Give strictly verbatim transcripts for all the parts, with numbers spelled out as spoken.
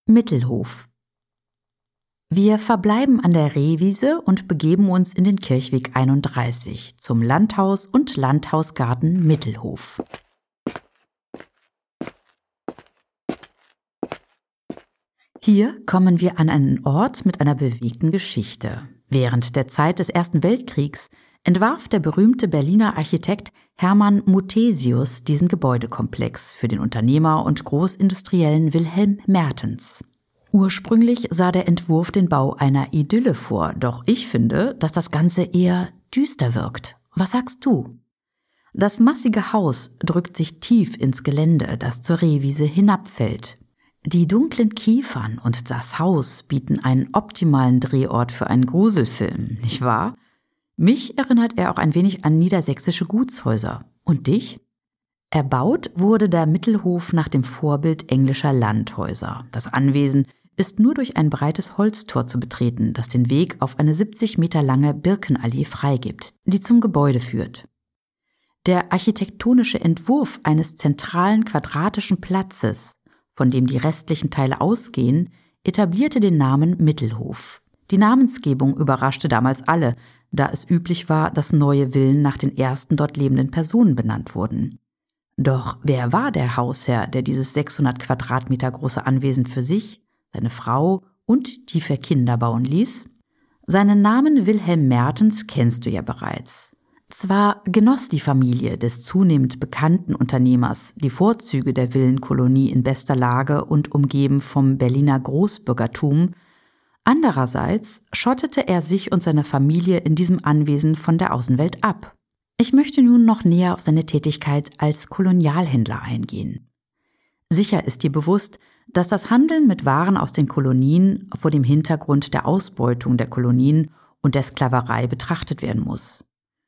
Mittelhof. Wir verbleiben an der Rehwiese und begeben uns in den Kirchweg einunddreißig zum Landhaus und Landhausgarten Mittelhof. Hier kommen wir an einen Ort mit einer bewegten Geschichte. Während der Zeit des Ersten Weltkriegs entwarf der berühmte Berliner Architekt Hermann Muthesius diesen Gebäudekomplex für den Unternehmer und Großindustriellen Wilhelm Mertens. Ursprünglich sah der Entwurf den Bau einer Idylle vor, doch ich finde, dass das Ganze eher düster wirkt. Was sagst du? Das massige Haus drückt sich tief ins Gelände, das zur Rehwiese hinabfällt. Die dunklen Kiefern und das Haus bieten einen optimalen Drehort für einen Gruselfilm, nicht wahr? Mich erinnert er auch ein wenig an niedersächsische Gutshäuser. Und dich? Erbaut wurde der Mittelhof nach dem Vorbild englischer Landhäuser. Das Anwesen ist nur durch ein breites Holztor zu betreten, das den Weg auf eine siebzig Meter lange Birkenallee freigibt, die zum Gebäude führt. Der architektonische Entwurf eines zentralen quadratischen Platzes, von dem die restlichen Teile ausgehen, etablierte den Namen Mittelhof. Die Namensgebung überraschte damals alle, da es üblich war, dass neue Villen nach den ersten dort lebenden Personen benannt wurden. Doch wer war der Hausherr, der dieses sechshundert Quadratmeter große Anwesen für sich, seine Frau und die vier Kinder bauen ließ? Seinen Namen Wilhelm Mertens kennst du ja bereits. Zwar genoss die Familie des zunehmend bekannten Unternehmers die Vorzüge der Villenkolonie in bester Lage und umgeben vom Berliner Großbürgertum, andererseits schottete er sich und seine Familie in diesem Anwesen von der Außenwelt ab. Ich möchte nun noch näher auf seine Tätigkeit als Kolonialhändler eingehen. Sicher ist dir bewusst, dass das Handeln mit Waren aus den Kolonien vor dem Hintergrund der Ausbeutung der Kolonien und der Sklaverei betrachtet werden muss.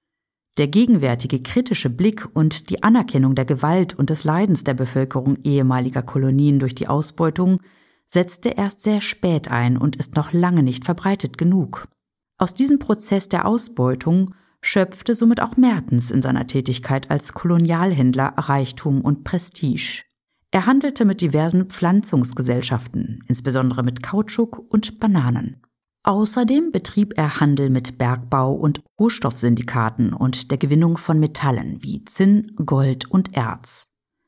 Der gegenwärtige kritische Blick und die Anerkennung der Gewalt und des Leidens der Bevölkerung ehemaliger Kolonien durch die Ausbeutung setzte erst sehr spät ein und ist noch lange nicht verbreitet genug. Aus diesem Prozess der Ausbeutung schöpfte somit auch Mertens in seiner Tätigkeit als Kolonialhändler Reichtum und Prestige. Er handelte mit diversen Pflanzungsgesellschaften, insbesondere mit Kautschuk und Bananen. Außerdem betrieb er Handel mit Bergbau- und Rohstoffsyndikaten und der Gewinnung von Metallen wie Zinn, Gold und Erz.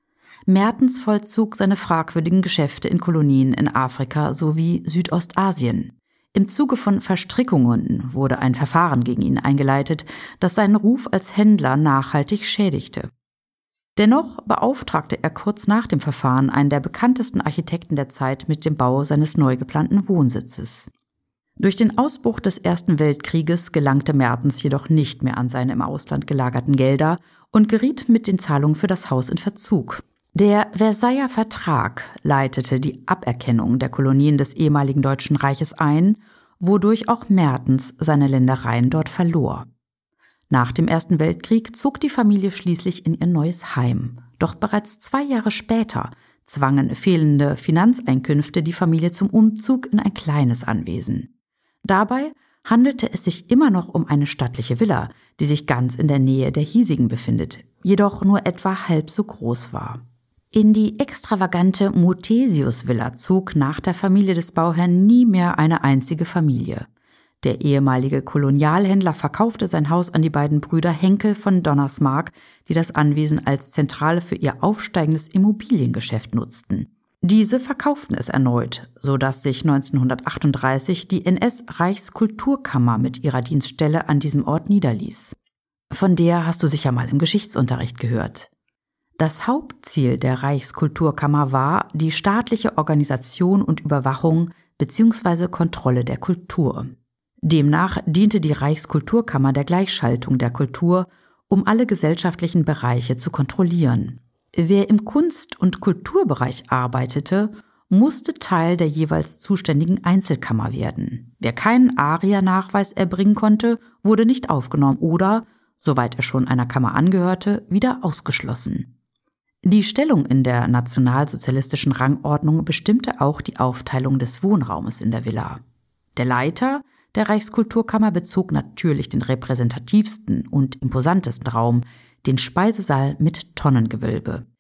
Mertens vollzog seine fragwürdigen Geschäfte in Kolonien in Afrika sowie Südostasien. Im Zuge von Verstrickungen wurde ein Verfahren gegen ihn eingeleitet, das seinen Ruf als Händler nachhaltig schädigte. Dennoch beauftragte er kurz nach dem Verfahren einen der bekanntesten Architekten der Zeit mit dem Bau seines neu geplanten Wohnsitzes. Durch den Ausbruch des Ersten Weltkrieges gelangte Mertens jedoch nicht mehr an seine im Ausland gelagerten Gelder und geriet mit den Zahlungen für das Haus in Verzug. Der Versailler Vertrag leitete die Aberkennung der Kolonien des ehemaligen Deutschen Reiches ein, wodurch auch Mertens seine Ländereien dort verlor. Nach dem Ersten Weltkrieg zog die Familie schließlich in ihr neues Heim. Doch bereits zwei Jahre später zwangen fehlende Finanzeinkünfte die Familie zum Umzug in ein kleines Anwesen. Dabei handelte es sich immer noch um eine stattliche Villa, die sich ganz in der Nähe der hiesigen befindet, jedoch nur etwa halb so groß war. In die extravagante Muthesius-Villa zog nach der Familie des Bauherrn nie mehr eine einzige Familie. Der ehemalige Kolonialhändler verkaufte sein Haus an die beiden Brüder Henkel von Donnersmarck, die das Anwesen als Zentrale für ihr aufsteigendes Immobiliengeschäft nutzten. Diese verkauften es erneut, sodass sich neunzehnhundertachtunddreißig die N S-Reichskulturkammer mit ihrer Dienststelle an diesem Ort niederließ. Von der hast du sicher mal im Geschichtsunterricht gehört. Das Hauptziel der Reichskulturkammer war die staatliche Organisation und Überwachung bzw. Kontrolle der Kultur. Demnach diente die Reichskulturkammer der Gleichschaltung der Kultur, um alle gesellschaftlichen Bereiche zu kontrollieren. Wer im Kunst- und Kulturbereich arbeitete, musste Teil der jeweils zuständigen Einzelkammer werden. Wer keinen ARIA-Nachweis erbringen konnte, wurde nicht aufgenommen oder, soweit er schon einer Kammer angehörte, wieder ausgeschlossen. Die Stellung in der nationalsozialistischen Rangordnung bestimmte auch die Aufteilung des Wohnraumes in der Villa. Der Leiter der Reichskulturkammer bezog natürlich den repräsentativsten und imposantesten Raum, den Speisesaal mit Tonnengewölbe.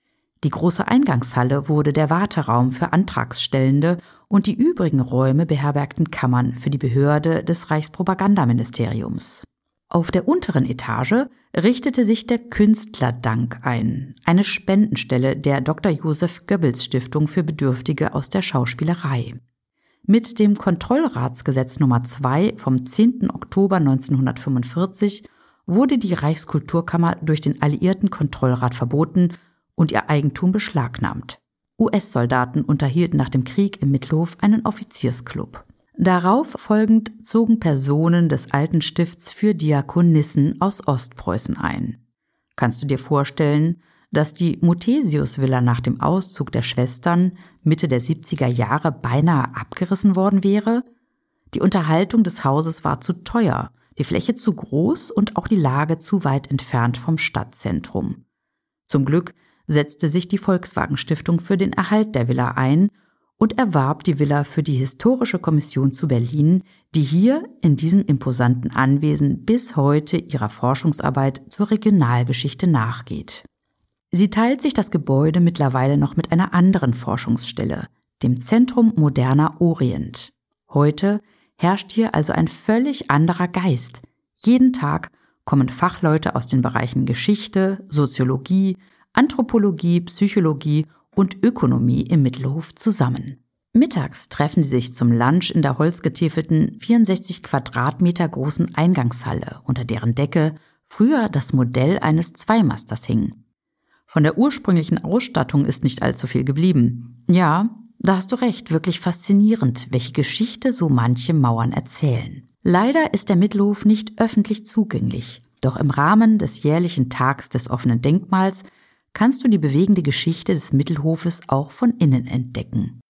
Die große Eingangshalle wurde der Warteraum für Antragstellende und die übrigen Räume beherbergten Kammern für die Behörde des Reichspropagandaministeriums. Auf der unteren Etage richtete sich der Künstlerdank ein, eine Spendenstelle der Doktor Joseph Goebbels Stiftung für Bedürftige aus der Schauspielerei. Mit dem Kontrollratsgesetz Nummer zwei vom zehnten Oktober neunzehnhundertfünfundvierzig wurde die Reichskulturkammer durch den Alliierten Kontrollrat verboten und ihr Eigentum beschlagnahmt. U S-Soldaten unterhielten nach dem Krieg im Mittelhof einen Offiziersklub. Darauf folgend zogen Personen des alten Stifts für Diakonissen aus Ostpreußen ein. Kannst du dir vorstellen, dass die Muthesius-Villa nach dem Auszug der Schwestern Mitte der siebziger Jahre beinahe abgerissen worden wäre? Die Unterhaltung des Hauses war zu teuer, die Fläche zu groß und auch die Lage zu weit entfernt vom Stadtzentrum. Zum Glück setzte sich die Volkswagen-Stiftung für den Erhalt der Villa ein und erwarb die Villa für die Historische Kommission zu Berlin, die hier in diesem imposanten Anwesen bis heute ihrer Forschungsarbeit zur Regionalgeschichte nachgeht. Sie teilt sich das Gebäude mittlerweile noch mit einer anderen Forschungsstelle, dem Zentrum Moderner Orient. Heute herrscht hier also ein völlig anderer Geist. Jeden Tag kommen Fachleute aus den Bereichen Geschichte, Soziologie, Anthropologie, Psychologie und Ökonomie im Mittelhof zusammen. Mittags treffen sie sich zum Lunch in der holzgetäfelten vierundsechzig Quadratmeter großen Eingangshalle, unter deren Decke früher das Modell eines Zweimasters hing. Von der ursprünglichen Ausstattung ist nicht allzu viel geblieben. Ja, da hast du recht, wirklich faszinierend, welche Geschichte so manche Mauern erzählen. Leider ist der Mittelhof nicht öffentlich zugänglich, doch im Rahmen des jährlichen Tags des offenen Denkmals kannst du die bewegende Geschichte des Mittelhofes auch von innen entdecken.